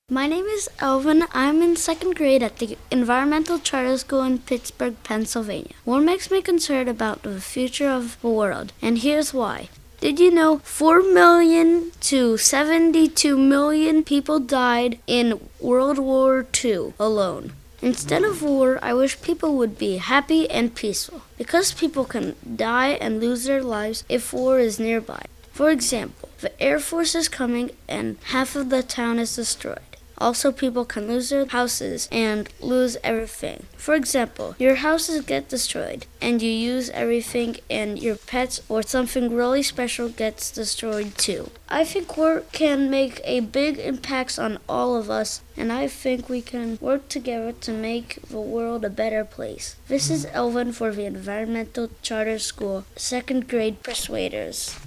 My name is Elvin. I'm in second grade at the Environmental Charter School in Pittsburgh, Pennsylvania. What makes me concerned about the future of the world, and here's why. Did you know 4 million to 72 million people died in World War II alone? Instead of war, I wish people would be happy and peaceful, because people can die and lose their lives if war is nearby. For example, the Air Force is coming and half of the town is destroyed. Also, people can lose their houses and lose everything. For example, your houses get destroyed and you use everything, and your pets or something really special gets destroyed too. I think work can make a big impact on all of us, and I think we can work together to make the world a better place. This is Elvin for the Environmental Charter School, second grade Persuaders.